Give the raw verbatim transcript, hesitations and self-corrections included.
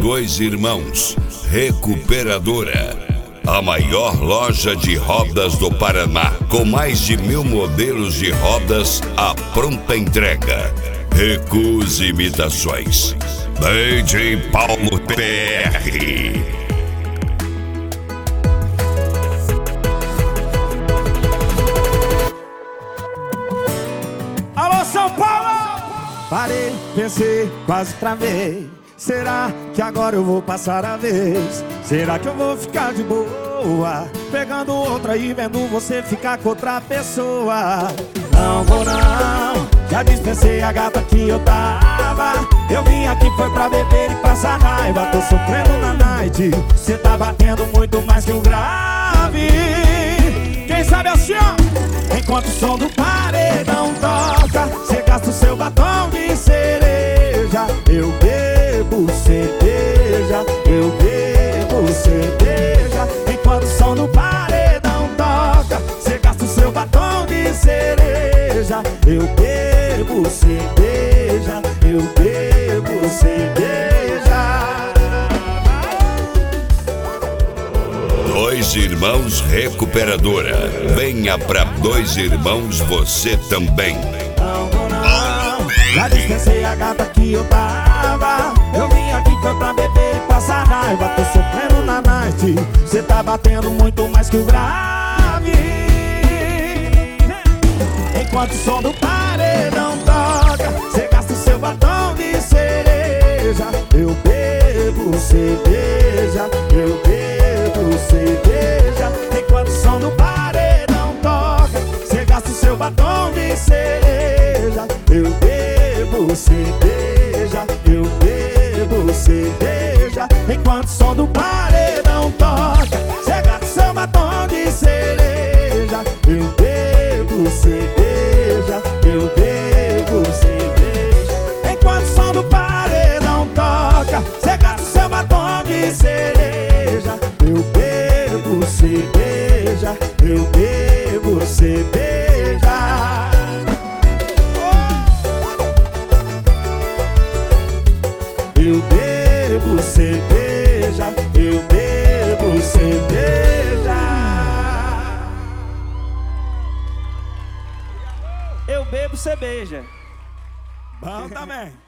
Dois Irmãos Recuperadora, a maior loja de rodas do Paraná, com mais de mil modelos de rodas à pronta entrega. Recuse imitações. D J Paulo P R. Alô, São Paulo! Parei, pensei, quase travei. Será que agora eu vou passar a vez? Será que eu vou ficar de boa, pegando outra e vendo você ficar com outra pessoa? Não vou não, já dispensei a gata que eu tava. Eu vim aqui foi pra beber e passar raiva. Tô sofrendo na night, cê tá batendo muito mais que o grave. Quem sabe assim, ó? Enquanto o som do paredão toca, cê gasta o seu batom de cereja. Eu bebo cerveja, eu bebo cerveja. Enquanto o som do paredão toca, cê gasta o seu batom de cereja. Eu bebo cerveja, eu bebo cerveja. Dois Irmãos Recuperadora. Venha pra Dois Irmãos você também. Não vou não, já dispensei a gata que eu tava. Eu vim aqui foi pra beber e passar raiva. Tô sofrendo na night, cê tá batendo muito mais que o grave. Enquanto o som do paredão toca, cê gasta o seu batom de cereja. Eu bebo cerveja, eu bebo cerveja. Enquanto o som do paredão toca, cê gasta o seu batom de cereja. Eu bebo cerveja, eu bebo cerveja. Enquanto o som do paredão toca, cê gasta o seu batom de cereja. Eu bebo cerveja, eu bebo cerveja. Enquanto o som do paredão toca, cê gasta o seu batom de cereja. Eu bebo cerveja, eu bebo cerveja. Eu bebo cerveja, eu bebo cerveja. Eu bebo cerveja. Bom também.